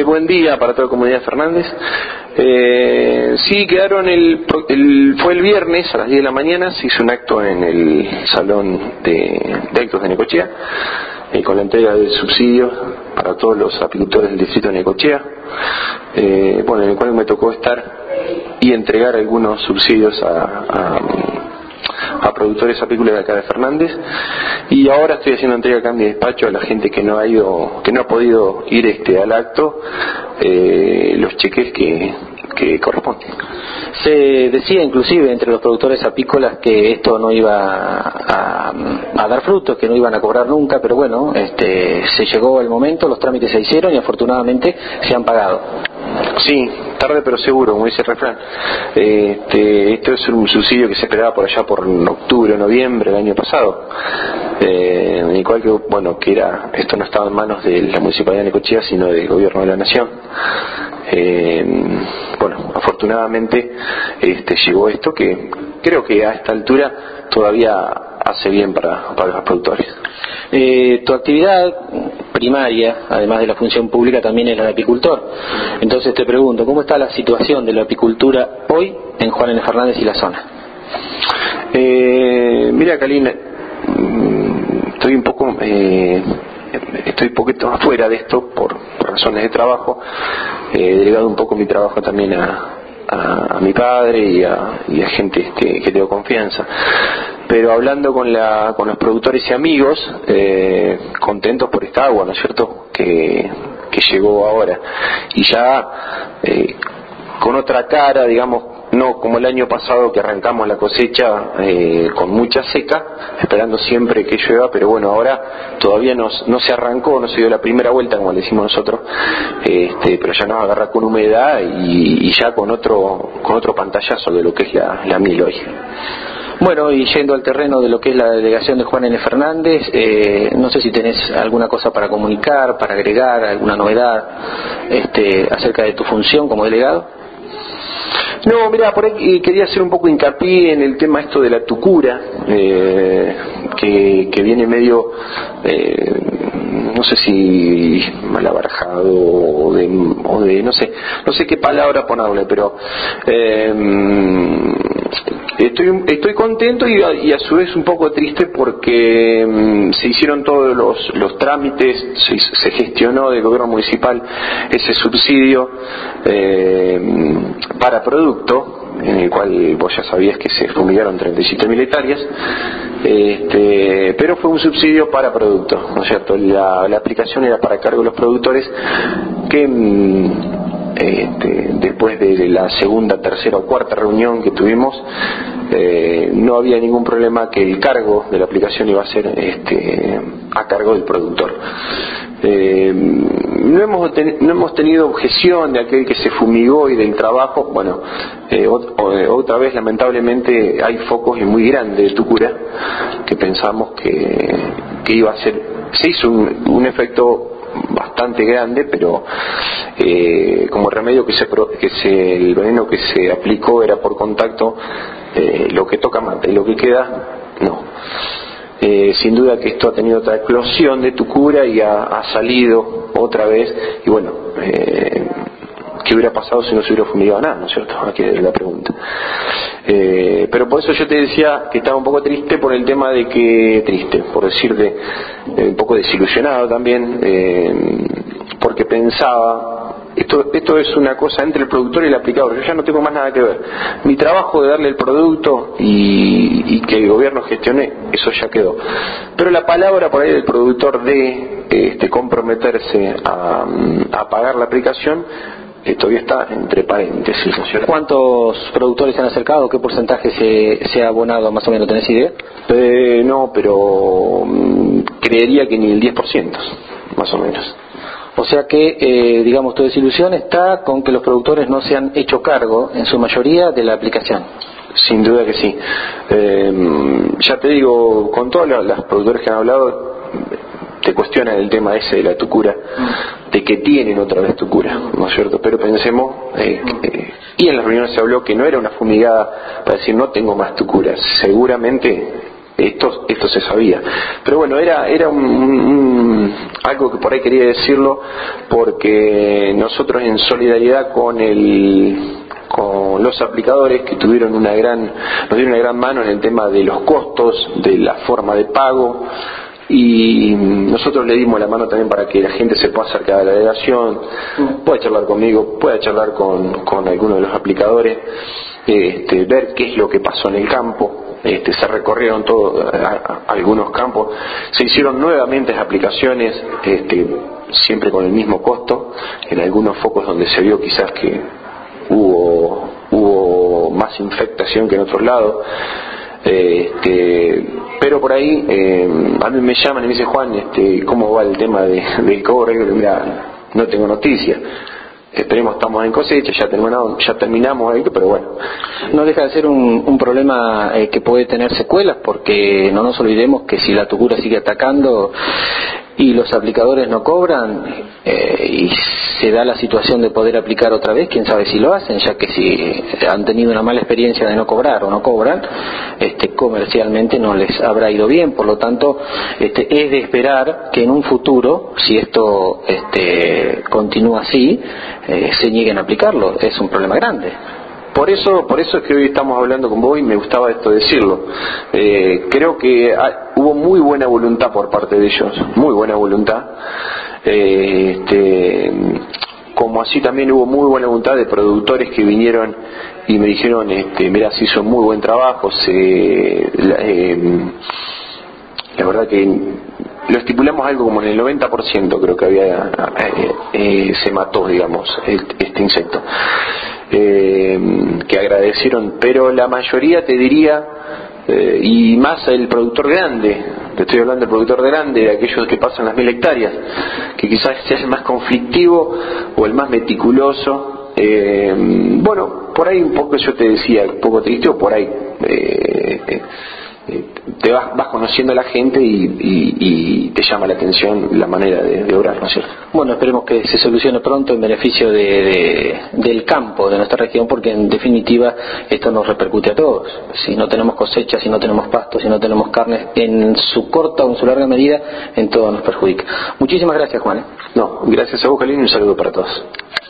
buen día para toda la comunidad Fernández. Sí, quedaron fue el viernes a las 10 de la mañana, se hizo un acto en el salón de actos de Necochea, con la entrega de subsidios para todos los apicultores del distrito de Necochea, en el cual me tocó estar y entregar algunos subsidios a productores apícolas de acá de Fernández, y ahora estoy haciendo entrega acá en mi despacho a la gente que no ha podido ir al acto, los cheques que corresponden. Se decía inclusive entre los productores apícolas que esto no iba a dar frutos, que no iban a cobrar nunca, pero bueno, se llegó el momento, los trámites se hicieron y afortunadamente se han pagado. Sí, tarde pero seguro, como dice el refrán. Esto es un subsidio que se esperaba por allá por octubre o noviembre del año pasado, en el cual esto no estaba en manos de la Municipalidad de Necochea, sino del Gobierno de la Nación. Afortunadamente llegó esto, que creo que a esta altura todavía hace bien para los productores. Tu actividad primaria, además de la función pública, también es la de apicultor. Entonces te pregunto, ¿cómo está la situación de la apicultura hoy en Juan N. Fernández y la zona? Mira, Kalina, estoy un poquito afuera de esto por razones de trabajo. He delegado un poco mi trabajo también a mi padre y a gente que tengo confianza, pero hablando con los productores y amigos, contentos por esta agua, ¿no es cierto?, que llegó ahora, y ya con otra cara, digamos, no como el año pasado que arrancamos la cosecha con mucha seca, esperando siempre que llueva, pero bueno, ahora todavía no se arrancó, no se dio la primera vuelta como le decimos nosotros, pero ya nos agarra con humedad y ya con otro pantallazo de lo que es la miel hoy. Bueno, y yendo al terreno de lo que es la delegación de Juan N. Fernández, no sé si tenés alguna cosa para comunicar, para agregar, alguna novedad acerca de tu función como delegado. No, mira, por ahí quería hacer un poco hincapié en el tema esto de la tucura, que viene medio, no sé si malabarajado o de no sé qué palabra ponerle, pero estoy contento y a su vez un poco triste porque se hicieron todos los trámites, se gestionó del gobierno municipal ese subsidio para producto, en el cual vos ya sabías que se fumigaron 37.000 hectáreas, pero fue un subsidio para producto, ¿no es cierto? La aplicación era para cargo de los productores que después de la segunda, tercera o cuarta reunión que tuvimos, no había ningún problema, que el cargo de la aplicación iba a ser a cargo del productor. No hemos tenido objeción de aquel que se fumigó y del trabajo. Otra vez lamentablemente hay focos muy grandes de tucura que pensamos que iba a ser, se hizo un efecto bastante grande, pero como remedio el veneno que se aplicó era por contacto, lo que toca mata y lo que queda no. Sin duda que esto ha tenido otra eclosión de tucura y ha salido otra vez, y ¿qué hubiera pasado si no se hubiera fumigado nada, ¿no es cierto? Aquí es la pregunta. Pero por eso yo te decía que estaba un poco triste por el tema de por decirte, un poco desilusionado también, porque pensaba, esto es una cosa entre el productor y el aplicador, yo ya no tengo más nada que ver. Mi trabajo de darle el producto y que el gobierno gestione, eso ya quedó. Pero la palabra por ahí del productor de comprometerse a pagar la aplicación, todavía está entre paréntesis. ¿Cuántos productores se han acercado? ¿Qué porcentaje se ha abonado más o menos? ¿Tenés idea? No, pero creería que ni el 10%, más o menos. O sea que, digamos, tu desilusión está con que los productores no se han hecho cargo, en su mayoría, de la aplicación. Sin duda que sí. Ya te digo, con todos los productores que han hablado, te cuestionan el tema ese de la tucura, de que tienen otra vez tucura, ¿no es cierto? Pero pensemos, y en las reuniones se habló que no era una fumigada para decir no tengo más tucura, seguramente esto se sabía, pero bueno, era un algo que por ahí quería decirlo, porque nosotros en solidaridad con los aplicadores que nos dieron una gran mano en el tema de los costos, de la forma de pago, y nosotros le dimos la mano también para que la gente se pueda acercar a la delegación, pueda charlar conmigo, pueda charlar con alguno de los aplicadores, ver qué es lo que pasó en el campo. Se recorrieron algunos campos, se hicieron nuevamente aplicaciones, siempre con el mismo costo, en algunos focos donde se vio quizás que hubo más infectación que en otros lados, pero por ahí a mí me llaman y me dicen: Juan, ¿cómo va el tema del cobro? Y yo, mira, no tengo noticia. Esperemos, estamos en cosecha, ya terminamos ahí, pero bueno. No deja de ser un problema que puede tener secuelas, porque no nos olvidemos que si la tucura sigue atacando y los aplicadores no cobran, y se da la situación de poder aplicar otra vez, quién sabe si lo hacen, ya que si han tenido una mala experiencia de no cobrar o no cobran, comercialmente no les habrá ido bien. Por lo tanto, es de esperar que en un futuro, si esto continúa así, se nieguen a aplicarlo. Es un problema grande. Por eso es que hoy estamos hablando con vos, y me gustaba esto decirlo. Creo que hubo muy buena voluntad por parte de ellos, muy buena voluntad. Como así también hubo muy buena voluntad de productores que vinieron y me dijeron: mira, se hizo muy buen trabajo, la verdad que lo estipulamos algo como en el 90%, creo que se mató, digamos, este insecto, que agradecieron, pero la mayoría, te diría, y más el productor grande, te estoy hablando del productor grande, de aquellos que pasan las 1000 hectáreas, que quizás sea el más conflictivo o el más meticuloso. Bueno, por ahí un poco, yo te decía, un poco triste, o por ahí te vas conociendo a la gente y te llama la atención la manera de obrar, ¿no es cierto? Bueno, esperemos que se solucione pronto en beneficio del campo, de nuestra región, porque en definitiva esto nos repercute a todos. Si no tenemos cosecha, si no tenemos pasto, si no tenemos carne, en su corta o en su larga medida, en todo nos perjudica. Muchísimas gracias, Juan. No, gracias a vos, Calín, y un saludo para todos.